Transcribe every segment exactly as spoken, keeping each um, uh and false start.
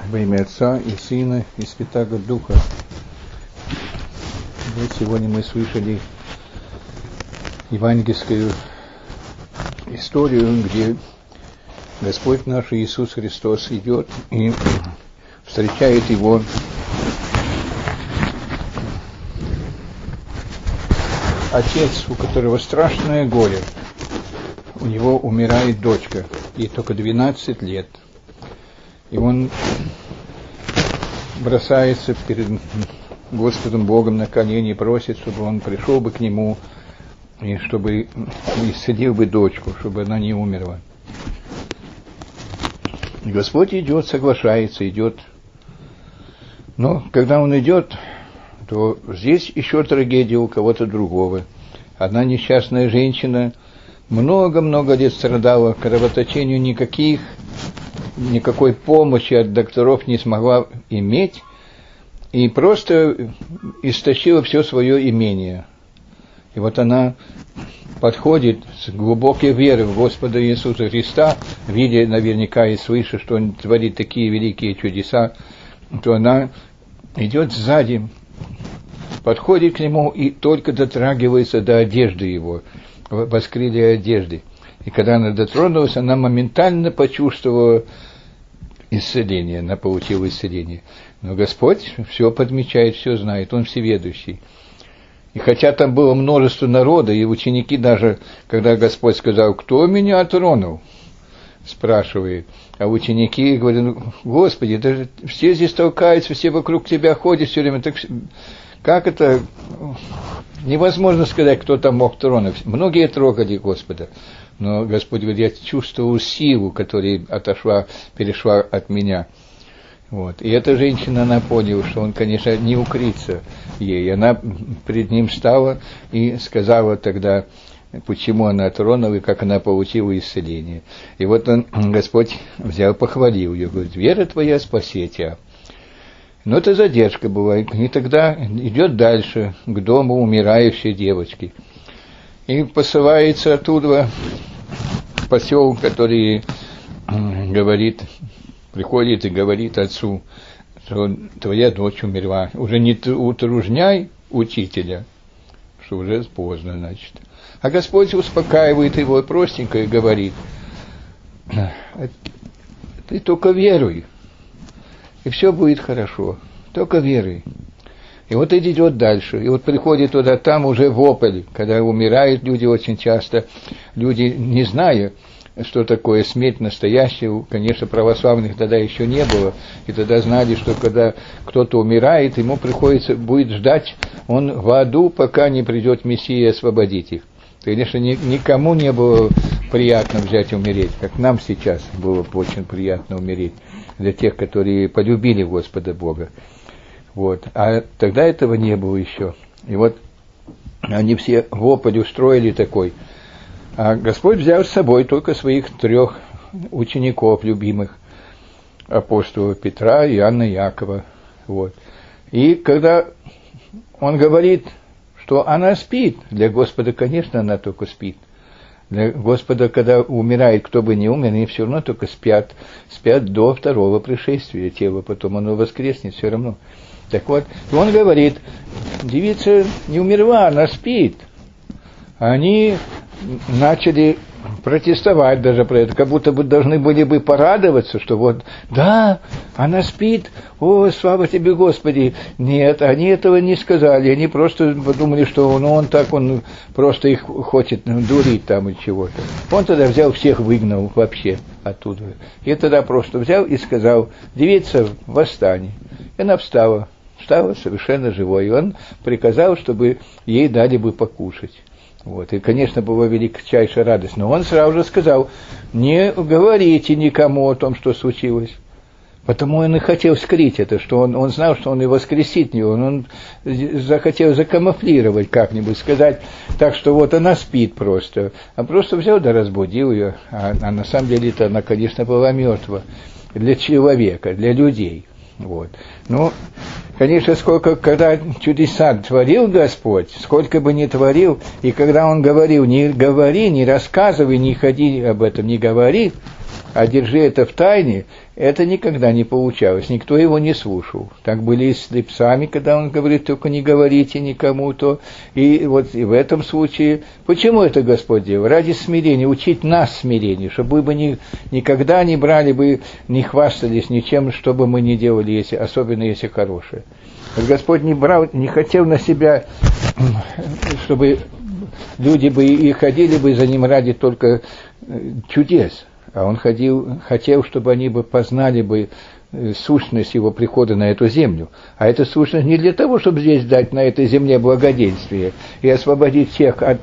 Во имя Отца и Сына и Святаго Духа. Вот сегодня мы слышали евангельскую историю, где Господь наш Иисус Христос идет и встречает его отец, у которого страшное горе. У него умирает дочка, ей только двенадцать лет. И он бросается перед Господом Богом на колени и просит, чтобы он пришел бы к нему и чтобы исцелил бы дочку, чтобы она не умерла. И Господь идет, соглашается, идет. Но когда он идет, то здесь еще трагедия у кого-то другого. Одна несчастная женщина много-много лет страдала, кровоточению никаких, никакой помощи от докторов не смогла иметь, и просто истощила все свое имение. И вот она подходит с глубокой верой в Господа Иисуса Христа, видя наверняка и слыша, что Он творит такие великие чудеса, то она идет сзади, подходит к Нему и только дотрагивается до одежды Его, воскрылья одежды. И когда она дотронулась, она моментально почувствовала исцеление, она получила исцеление. Но Господь все подмечает, все знает, Он всеведущий. И хотя там было множество народа, и ученики даже, когда Господь сказал, кто меня тронул, спрашивает, а ученики говорят, Господи, даже все здесь толкаются, все вокруг Тебя ходят все время, так как это, невозможно сказать, кто там мог тронуть. Многие трогали Господа, но Господь говорит, я чувствовал силу, которая отошла, перешла от меня. Вот. И эта женщина, она поняла, что он, конечно, не укрыться ей. Она перед ним встала и сказала тогда, почему она тронула и как она получила исцеление. И вот он, Господь взял, похвалил ее, говорит, вера твоя спаси тебя. Но это задержка бывает. И тогда идет дальше, к дому умирающей девочки. И посылается оттуда в поселок, который говорит, приходит и говорит отцу, что твоя дочь умерла. Уже не утружняй учителя, что уже поздно, значит. А Господь успокаивает его простенько и говорит, ты только веруй, и все будет хорошо, только веруй. И вот идет дальше, и вот приходит туда, там уже вопль, когда умирают люди очень часто, люди, не зная, что такое смерть настоящая, конечно, православных тогда еще не было, и тогда знали, что когда кто-то умирает, ему приходится, будет ждать он в аду, пока не придет Мессия освободить их. Конечно, ни, никому не было приятно взять и умереть, как нам сейчас было бы очень приятно умереть, для тех, которые полюбили Господа Бога. Вот. А тогда этого не было еще. И вот они все вопль устроили такой. А Господь взял с собой только своих трех учеников любимых, апостола Петра, Иоанна и Якова. Вот. И когда он говорит, что она спит, для Господа, конечно, она только спит. Для Господа, когда умирает, кто бы ни умер, они все равно только спят, спят до второго пришествия тела, потом оно воскреснет все равно. Так вот, он говорит, девица не умерла, она спит. Они начали протестовать даже про это, как будто бы должны были бы порадоваться, что вот, да, она спит, о, слава тебе, Господи. Нет, они этого не сказали, они просто подумали, что ну, он так, он просто их хочет дурить там и чего-то. Он тогда взял всех, выгнал вообще оттуда. И тогда просто взял и сказал, девица, восстань. И она встала, встала совершенно живой. И он приказал, чтобы ей дали бы покушать. Вот. И, конечно, была величайшая радость. Но он сразу же сказал, не говорите никому о том, что случилось. Потому он и хотел скрыть это, что он, он знал, что он и воскресит его. Он, он захотел закамуфлировать как-нибудь, сказать так, что вот она спит просто. А просто взял да разбудил ее. А, а на самом деле-то она, конечно, была мертва. Для человека, для людей. Вот. Ну, конечно, сколько, когда чудеса творил Господь, сколько бы ни творил, и когда Он говорил, не говори, не рассказывай, не ходи об этом, не говори, а держи это в тайне, это никогда не получалось, никто его не слушал. Так были и с слепцами, когда он говорит, только не говорите никому, то и вот и в этом случае, почему это Господь делал? Ради смирения, учить нас смирению, чтобы мы ни, никогда не брали бы, не хвастались ничем, что бы мы ни делали, если, особенно если хорошее. Вот Господь не брал, не хотел на себя, чтобы люди бы и ходили бы за ним ради только чудес. А он ходил, хотел, чтобы они бы познали бы сущность его прихода на эту землю. А эта сущность не для того, чтобы здесь дать на этой земле благоденствие и освободить всех от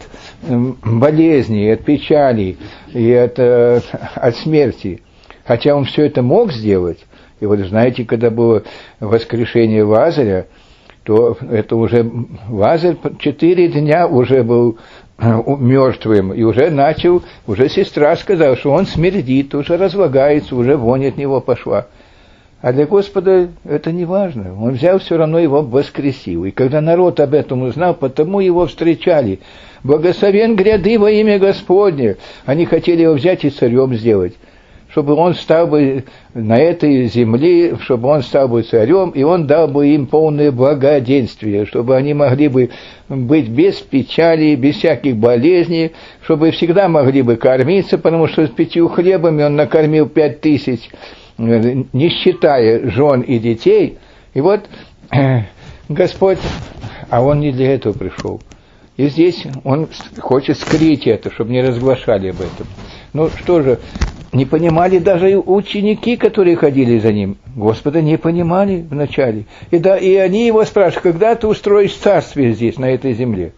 болезней, от печали и от, от смерти. Хотя он все это мог сделать. И вот знаете, когда было воскрешение Лазаря, то это уже Лазарь четыре дня уже был мертвым, и уже начал, уже сестра сказала, что он смердит, уже разлагается, уже вонь от него пошла. А для Господа это не важно. Он взял все равно его воскресил. И когда народ об этом узнал, потому его встречали. Благословен гряды во имя Господне. Они хотели его взять и царем сделать. Чтобы он стал бы на этой земле, чтобы он стал бы царем, и он дал бы им полное благоденствие, чтобы они могли бы быть без печали, без всяких болезней, чтобы всегда могли бы кормиться, потому что с пятью хлебами он накормил пять тысяч, не считая жен и детей. И вот Господь, а он не для этого пришел. И здесь он хочет скрыть это, чтобы не разглашали об этом. Ну что же, не понимали даже ученики, которые ходили за ним. Господа не понимали вначале. И, да, и они его спрашивают, когда ты устроишь царствие здесь, на этой земле?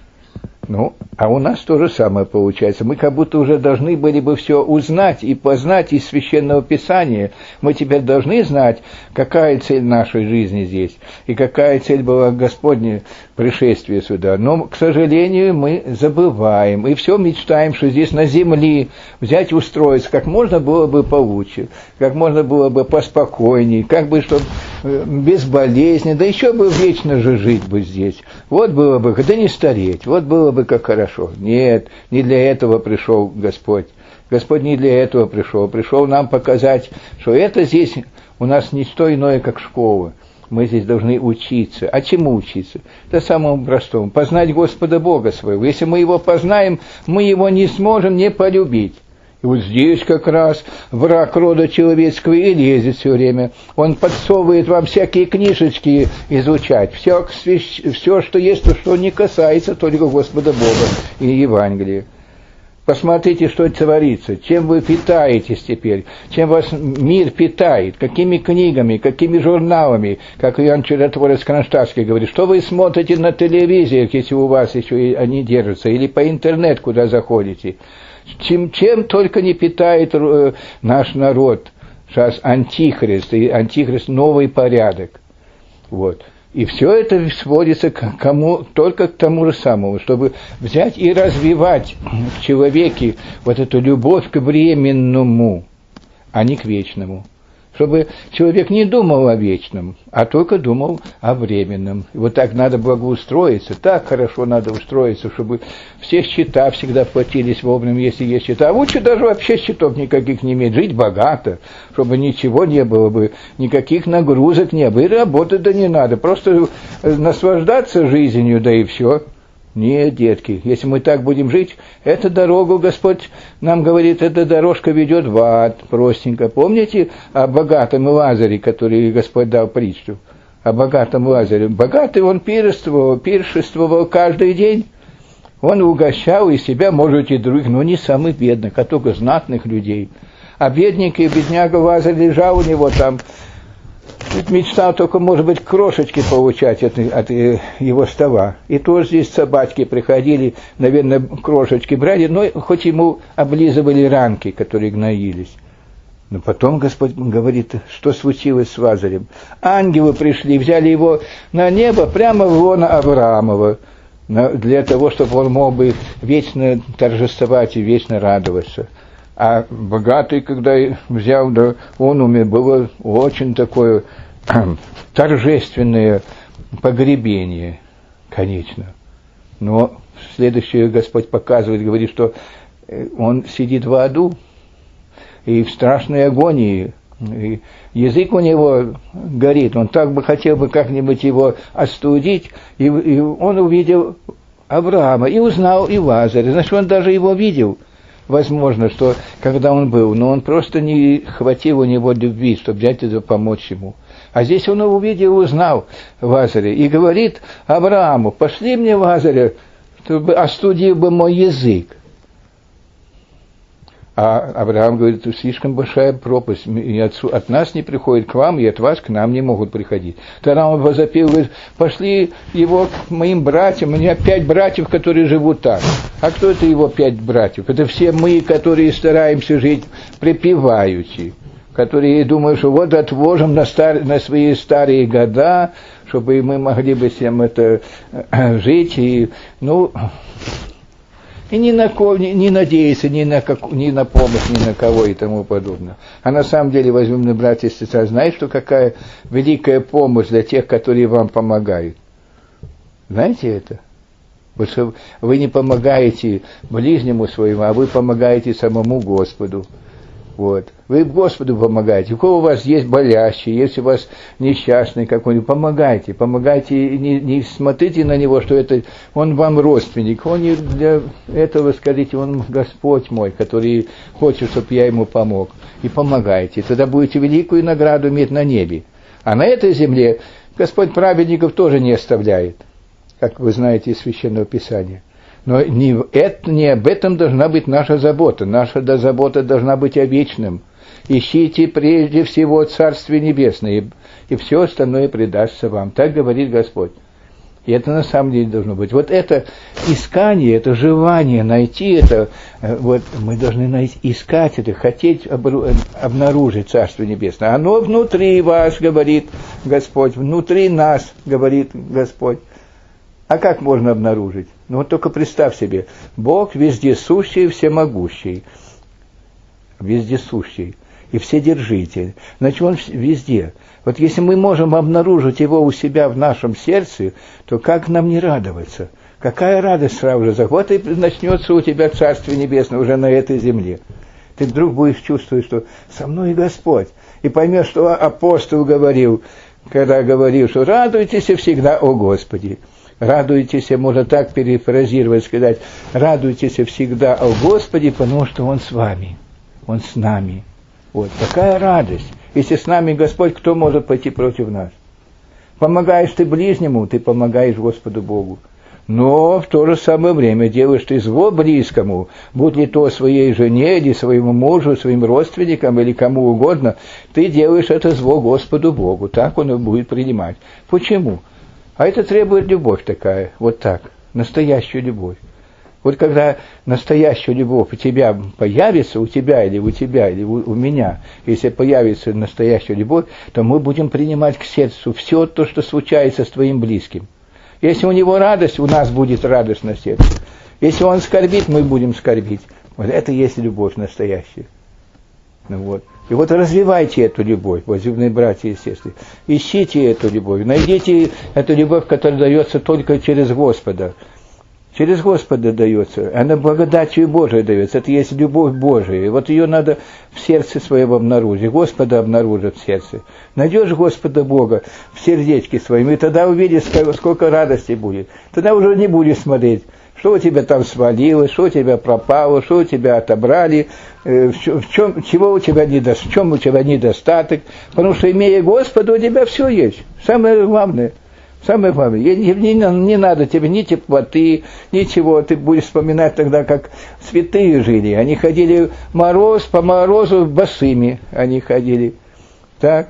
Ну, а у нас то же самое получается. Мы как будто уже должны были бы все узнать и познать из Священного Писания. Мы теперь должны знать, какая цель нашей жизни здесь, и какая цель была Господня пришествия сюда. Но, к сожалению, мы забываем, и все мечтаем, что здесь на земле взять, устроиться, как можно было бы получше, как можно было бы поспокойнее, как бы, чтобы без болезни, да еще бы вечно же жить бы здесь. Вот было бы, да не стареть, вот было бы как хорошо. Нет, не для этого пришел Господь. Господь не для этого пришел. Пришел нам показать, что это здесь у нас не что иное, как школа. Мы здесь должны учиться. А чему учиться? Да самому простому. Познать Господа Бога своего. Если мы Его познаем, мы Его не сможем не полюбить. И вот здесь как раз враг рода человеческого и лезет все время. Он подсовывает вам всякие книжечки изучать. Все, все что есть, то, что не касается только Господа Бога и Евангелия. Посмотрите, что творится, чем вы питаетесь теперь, чем вас мир питает, какими книгами, какими журналами, как Иоанн Чудотворец Кронштадтский говорит, что вы смотрите на телевизиях, если у вас еще они держатся, или по интернету, куда заходите. Чем, чем только не питает э, наш народ. Сейчас антихрист, и антихрист новый порядок. Вот. И все это сводится к кому, только к тому же самому, чтобы взять и развивать в человеке вот эту любовь к временному, а не к вечному. Чтобы человек не думал о вечном, а только думал о временном. И вот так надо благоустроиться, так хорошо надо устроиться, чтобы все счета всегда платились вовремя, если есть счета. А лучше даже вообще счетов никаких не иметь, жить богато, чтобы ничего не было бы, никаких нагрузок не было, и работать да не надо, просто наслаждаться жизнью, да и все. Нет, детки, если мы так будем жить, эту дорогу Господь нам говорит, эта дорожка ведет в ад, простенько. Помните о богатом Лазаре, который Господь дал притчу? О богатом Лазаре. Богатый он пиршествовал, пиршествовал каждый день. Он угощал и себя, может, и других, но не самых бедных, а только знатных людей. А бедненький бедняга Лазарь лежал у него там, мечтал только, может быть, крошечки получать от, от его стола. И тоже здесь собачки приходили, наверное, крошечки брали, но хоть ему облизывали ранки, которые гноились. Но потом Господь говорит, что случилось с Лазарем. Ангелы пришли, взяли его на небо, прямо в лоно Авраамова, для того, чтобы он мог бы вечно торжествовать и вечно радоваться. А богатый, когда взял, да, он умер, было очень такое торжественное погребение, конечно. Но следующее Господь показывает, говорит, что он сидит в аду, и в страшной агонии. И язык у него горит, он так бы хотел бы как-нибудь его остудить, и, и он увидел Авраама и узнал и Лазаря. Значит, он даже его видел, возможно, что когда он был, но он просто не хватило у него любви, чтобы взять это помочь ему. А здесь он увидел и узнал Лазаря и говорит Аврааму: пошли мне Лазаря, чтобы остудил бы мой язык. А Авраам говорит: это слишком большая пропасть, и от, от нас не приходит к вам, и от вас к нам не могут приходить. Тогда он возопил, говорит: пошли его к моим братьям, у меня пять братьев, которые живут так. А кто это его пять братьев? Это все мы, которые стараемся жить припеваючи, которые думают, что вот отложим на, стар, на свои старые года, чтобы мы могли бы всем это жить, и, ну... И ни на кого, не, не надеяться ни на, как, ни на помощь, ни на кого и тому подобное. А на самом деле, возьмем, братья и сестры, знаете, что какая великая помощь для тех, которые вам помогают? Знаете это? Вот что вы не помогаете ближнему своему, а вы помогаете самому Господу. Вот. Вы Господу помогаете. У кого у вас есть болящий, если у вас несчастный какой-нибудь, помогайте. Помогайте, не, не смотрите на него, что это он вам родственник. Он не для этого, скажите, он Господь мой, который хочет, чтобы я ему помог. И помогайте. Тогда будете великую награду иметь на небе. А на этой земле Господь праведников тоже не оставляет, как вы знаете из Священного Писания. Но не, это, не об этом должна быть наша забота. Наша забота должна быть о вечном. Ищите прежде всего Царствие Небесное, и, и все остальное предастся вам. Так говорит Господь. И это на самом деле должно быть. Вот это искание, это желание найти это, вот мы должны найти, искать это, хотеть обнаружить Царство Небесное. Оно внутри вас, говорит Господь, внутри нас, говорит Господь. А как можно обнаружить? Ну вот только представь себе, Бог вездесущий и всемогущий, вездесущий и вседержитель. Значит, Он везде. Вот если мы можем обнаружить Его у себя в нашем сердце, то как нам не радоваться? Какая радость сразу же? Вот и начнется у тебя Царствие Небесное уже на этой земле. Ты вдруг будешь чувствовать, что со мной Господь. И поймешь, что апостол говорил, когда говорил, что радуйтесь всегда о Господе. Радуйтесь, можно так перефразировать, сказать, радуйтесь всегда о Господе, потому что Он с вами, Он с нами. Вот, такая радость. Если с нами Господь, кто может пойти против нас? Помогаешь ты ближнему, ты помогаешь Господу Богу. Но в то же самое время делаешь ты зло близкому, будь ли то своей жене, или своему мужу, своим родственникам, или кому угодно, ты делаешь это зло Господу Богу. Так Он и будет принимать. Почему? А это требует любовь такая, вот так, настоящую любовь. Вот когда настоящая любовь у тебя появится, у тебя или у тебя, или у, у меня, если появится настоящая любовь, то мы будем принимать к сердцу все то, что случается с твоим близким. Если у него радость, у нас будет радость на сердце. Если он скорбит, мы будем скорбить. Вот это и есть любовь настоящая. Ну вот. И вот развивайте эту любовь, возлюбленные братья и сестры. Ищите эту любовь. Найдите эту любовь, которая дается только через Господа. Через Господа дается. Она благодатью Божией дается. Это есть любовь Божия. И вот ее надо в сердце своем обнаружить. Господа обнаружит в сердце. Найдешь Господа Бога в сердечке своем, и тогда увидишь, сколько радости будет. Тогда уже не будешь смотреть, что у тебя там свалилось, что у тебя пропало, что у тебя отобрали, в чем, чего у тебя недо, в чем у тебя недостаток. Потому что, имея Господа, у тебя все есть. Самое главное. Самое главное, не, не, не надо тебе ни теплоты, ничего. Ты будешь вспоминать тогда, как святые жили. Они ходили мороз, по морозу босыми они ходили. Так.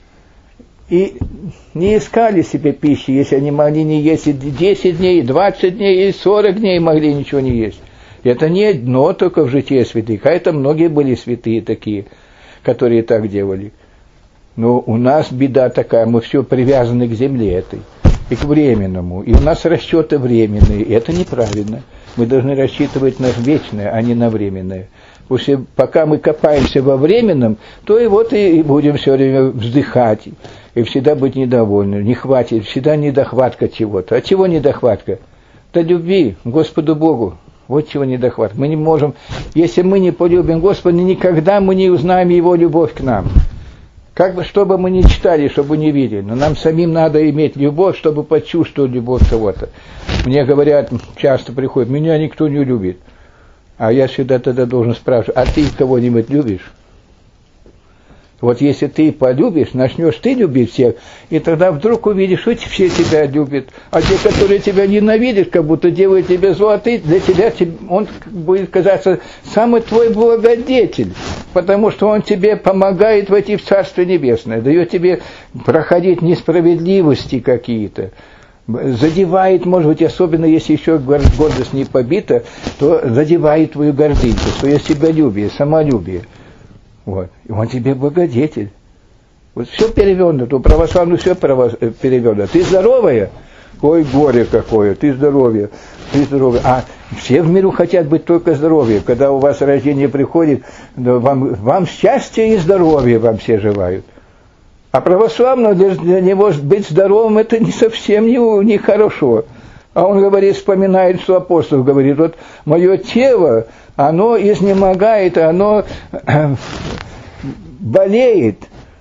И не искали себе пищи, если они могли не есть и десять дней, и двадцать дней, и сорок дней могли ничего не есть. И это не одно только в житии святых, а это многие были святые такие, которые так делали. Но у нас беда такая, мы все привязаны к земле этой, и к временному, и у нас расчеты временные, и это неправильно. Мы должны рассчитывать на вечное, а не на временное. Потому что пока мы копаемся во временном, то и вот и будем все время вздыхать, и всегда быть недовольны, не хватит, всегда недохватка чего-то. А чего недохватка? Да любви к Господу Богу. Вот чего недохват. Мы не можем, если мы не полюбим Господа, никогда мы не узнаем Его любовь к нам. Как бы, что бы мы ни читали, чтобы не видели, но нам самим надо иметь любовь, чтобы почувствовать любовь кого-то. Мне говорят, часто приходят, меня никто не любит. А я всегда тогда должен спрашивать, а ты кого-нибудь любишь? Вот если ты полюбишь, начнешь ты любить всех, и тогда вдруг увидишь, что все тебя любят, а те, которые тебя ненавидят, как будто делают тебе зло, а ты, для тебя он будет казаться самый твой благодетель, потому что он тебе помогает войти в Царство Небесное, дает тебе проходить несправедливости какие-то, задевает, может быть, особенно если еще гордость не побита, то задевает твою гордыню, свое себялюбие, самолюбие. Вот. И он тебе благодетель. Вот все перевернуто, у православных все перевернуто. Ты здоровая? Ой, горе какое, ты здоровье, ты здоровье. А все в миру хотят быть только здоровье. Когда у вас рождение приходит, вам, вам счастье и здоровье вам все желают. А православного для, для него быть здоровым это не совсем не, не хорошо. А он говорит, вспоминает, что апостол говорит, вот мое тело, оно изнемогает, оно болеет,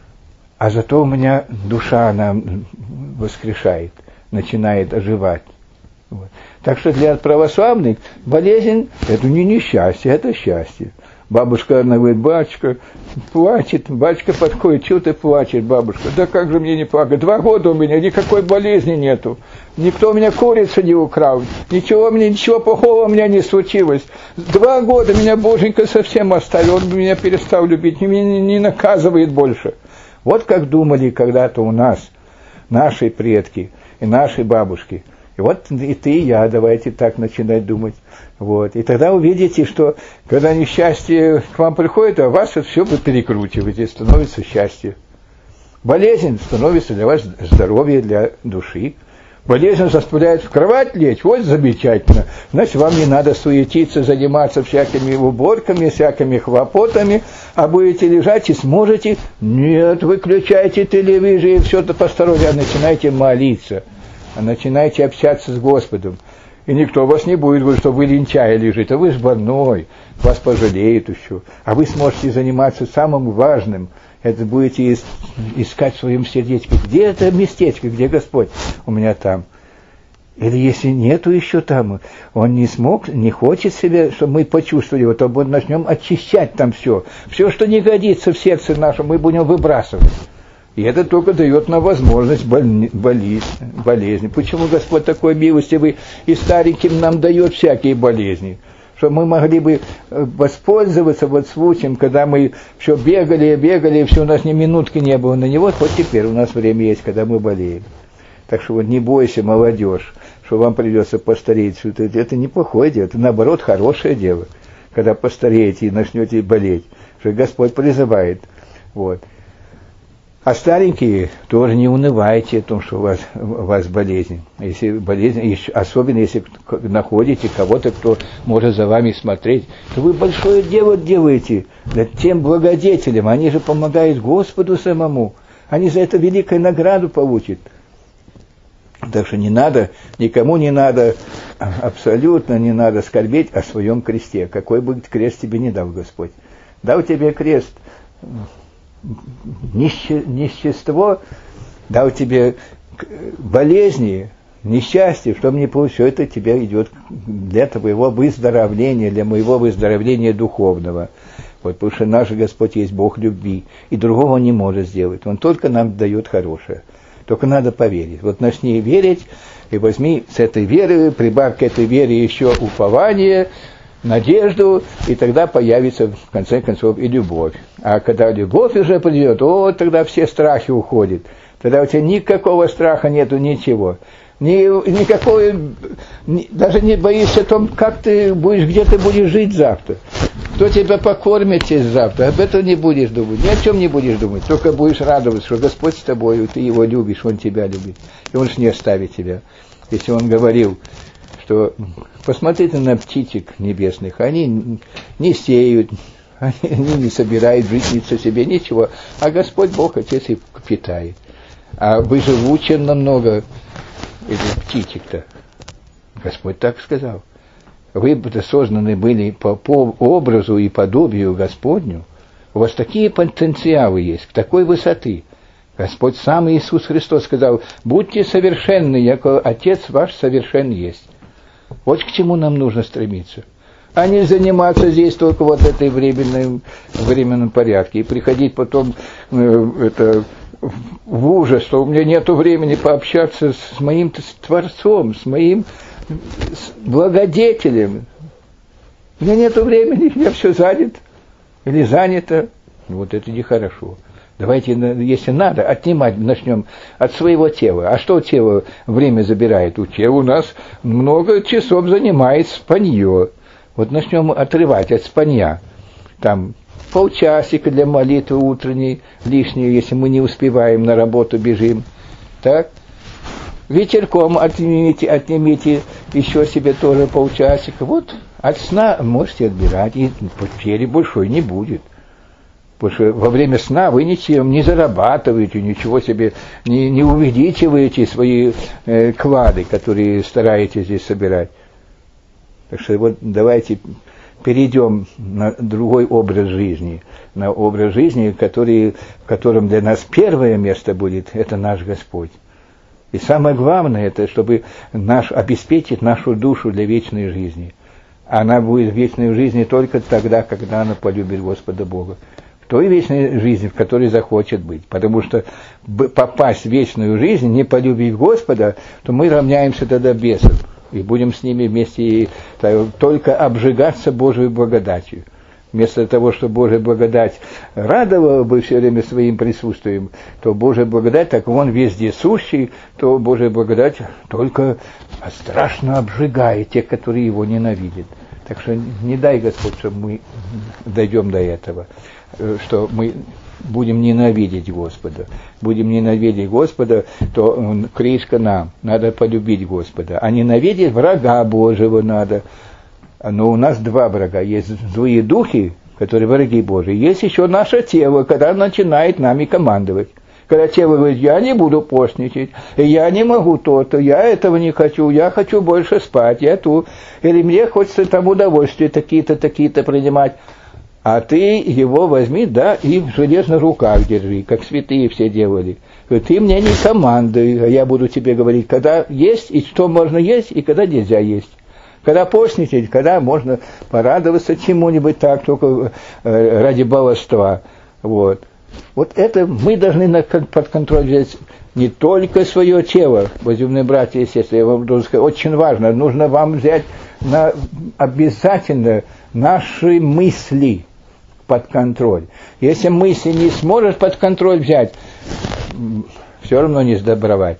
а зато у меня душа, она воскрешает, начинает оживать. Вот. Так что для православных болезнь – это не несчастье, это счастье. Бабушка, она говорит, батюшка, плачет, батюшка подходит, чего ты плачешь, бабушка? Да как же мне не плакать? Два года у меня, никакой болезни нету. Никто у меня курицу не украл, ничего мне, ничего плохого у меня не случилось. Два года меня Боженька совсем оставил, он меня перестал любить, меня не, не наказывает больше. Вот как думали когда-то у нас наши предки и наши бабушки. И вот и ты, и я, давайте так начинать думать. Вот. И тогда увидите, что когда несчастье к вам приходит, а вас это все вы перекручиваете, становится счастье. Болезнь становится для вас здоровье, для души. Болезнь заставляет в кровать лечь, вот замечательно. Значит, вам не надо суетиться, заниматься всякими уборками, всякими хлопотами, а будете лежать и сможете, нет, выключайте телевизор и все это постороннее, а начинайте молиться, а начинайте общаться с Господом. И никто вас не будет говорить, что вы лентяй лежите, а вы же больной, вас пожалеют еще. А вы сможете заниматься самым важным, это будете искать в своем сердечке. Где это местечко, где Господь? У меня там. Или если нету еще там, он не смог, не хочет себе, чтобы мы почувствовали, вот, то мы начнем очищать там все. Все, что не годится в сердце нашем, мы будем выбрасывать. И это только дает нам возможность боль, болеть, болезни. Почему Господь такой милостивый и стареньким нам дает всякие болезни? Чтобы мы могли бы воспользоваться вот случаем, когда мы все бегали, бегали, и все у нас ни минутки не было на него, вот теперь у нас время есть, когда мы болеем. Так что вот не бойся, молодежь, что вам придется постареть. Это, это неплохое дело, это наоборот хорошее дело, когда постареете и начнете болеть, что Господь призывает. Вот. А старенькие тоже не унывайте о том, что у вас, у вас болезнь. Если болезнь, особенно если находите кого-то, кто может за вами смотреть, то вы большое дело делаете над тем благодетелем. Они же помогают Господу самому. Они за это великую награду получат. Так что не надо, никому не надо, абсолютно не надо скорбеть о своем кресте. Какой бы крест тебе не дал Господь. Дал тебе крест нищество, дал тебе болезни, несчастье, что мне получилось, все это тебе идет для твоего выздоровления, для моего выздоровления духовного. Вот, потому что наш Господь есть Бог любви, и другого не может сделать. Он только нам дает хорошее. Только надо поверить. Вот начни верить, и возьми с этой веры, прибавь к этой вере еще упование, надежду, и тогда появится, в конце концов, и любовь. А когда любовь уже придет, о, тогда все страхи уходят. Тогда у тебя никакого страха нету, ничего. Ни, никакой, ни, даже не боишься о том, как ты будешь, где ты будешь жить завтра. Кто тебя покормит завтра, об этом не будешь думать, ни о чем не будешь думать, только будешь радоваться, что Господь с тобой, ты его любишь, он тебя любит, и он же не оставит тебя. Если он говорил, что посмотрите на птичек небесных, они не сеют, они не собирают житницы себе, ничего, а Господь Бог, Отец, их питает. А вы живучи намного этих птичек-то. Господь так сказал. вы созданы были по, по образу и подобию Господню, у вас такие потенциалы есть, такой высоты. Господь сам Иисус Христос сказал: будьте совершенны, яко Отец ваш совершен есть. Вот к чему нам нужно стремиться. А не заниматься здесь только вот этой временной, временном порядке. И приходить потом э, это, в ужас, что у меня нет времени пообщаться с моим Творцом, с моим с благодетелем. У меня нет времени, я все занят или занято. Вот это нехорошо. Давайте, если надо, отнимать начнем от своего тела. А что тело время забирает? У тела у нас много часов занимает спанье. Вот начнем отрывать от спанья. Там полчасика для молитвы утренней, лишнее, если мы не успеваем, на работу бежим. Так? Вечерком отнимите, отнимите еще себе тоже полчасика. Вот от сна можете отбирать, и потери большой не будет. Потому что во время сна вы ничем не зарабатываете, ничего себе не, не увеличиваете свои э, клады, которые стараетесь здесь собирать. Так что вот давайте перейдем на другой образ жизни, на образ жизни, который, в котором для нас первое место будет, это наш Господь. И самое главное, это чтобы наш, обеспечить нашу душу для вечной жизни. Она будет в вечной жизни только тогда, когда она полюбит Господа Бога. В той вечной жизни, в которой захочет быть. Потому что попасть в вечную жизнь, не полюбив Господа, то мы равняемся тогда бесам. И будем с ними вместе только обжигаться Божьей благодатью. Вместо того, чтобы Божья благодать радовала бы все время своим присутствием, то Божья благодать, так он везде сущий, то Божья благодать только страшно обжигает тех, которые его ненавидят. Так что не дай, Господь, чтобы мы дойдем до этого, что мы будем ненавидеть Господа. Будем ненавидеть Господа, то кришка нам, надо полюбить Господа. А ненавидеть врага Божьего надо. Но у нас два врага. Есть злые духи, которые враги Божьи. Есть еще наше тело, когда начинает нами командовать. Когда тело говорит: я не буду постничать, я не могу то-то, я этого не хочу, я хочу больше спать, я тут. Или мне хочется там удовольствия такие-то, такие-то принимать. А ты его возьми, да, и в железных руках держи, как святые все делали. Ты мне не командуй, а я буду тебе говорить, когда есть, и что можно есть, и когда нельзя есть. Когда постничать, когда можно порадоваться чему-нибудь так, только э, ради баловства. Вот. Вот это мы должны на, под контроль взять не только свое тело, возлюбленные братья и сестры, я вам должен сказать, очень важно, нужно вам взять на, обязательно наши мысли под контроль. Если мысли не сможет под контроль взять, все равно не сдобровать.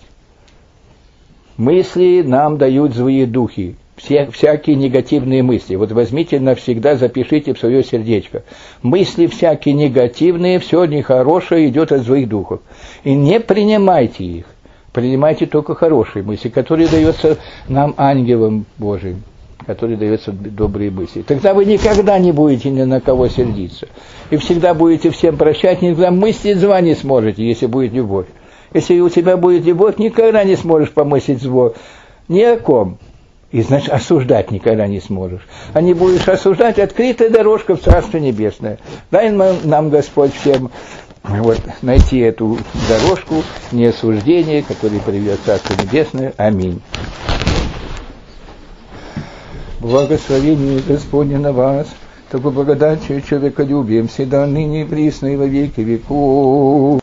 Мысли нам дают злые духи. Все, всякие негативные мысли. Вот возьмите навсегда, запишите в свое сердечко. Мысли всякие негативные, все нехорошее идет от злых духов. И не принимайте их. Принимайте только хорошие мысли, которые даются нам ангелом Божиим, которые даются добрые мысли. Тогда вы никогда не будете ни на кого сердиться. И всегда будете всем прощать, никогда мыслить зла не сможете, если будет любовь. Если у тебя будет любовь, никогда не сможешь помыслить зло ни о ком. И, значит, осуждать никогда не сможешь. А не будешь осуждать, открытая дорожка в Царство Небесное. Дай нам, Господь, всем вот, найти эту дорожку неосуждения, которая приведет в Царство Небесное. Аминь. Благословение Господне на вас, только благодатью человеколюбием всегда ныне и присно и во веки веков.